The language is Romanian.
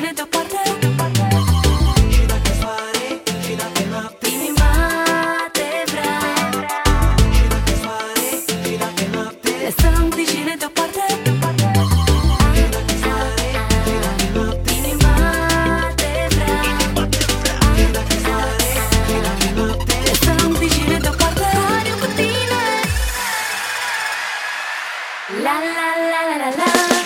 vicine deoparte. Și dacă soare, și dacă noapte, Inima te vrea. și dacă soare, și dacă noapte, Lăsăm vicine deoparte. și dacă soare, și dacă noapte, Inima te vrea. și dacă soare, și dacă noapte, Lăsăm vicine deoparte. Doar eu cu tine. La la la la la la.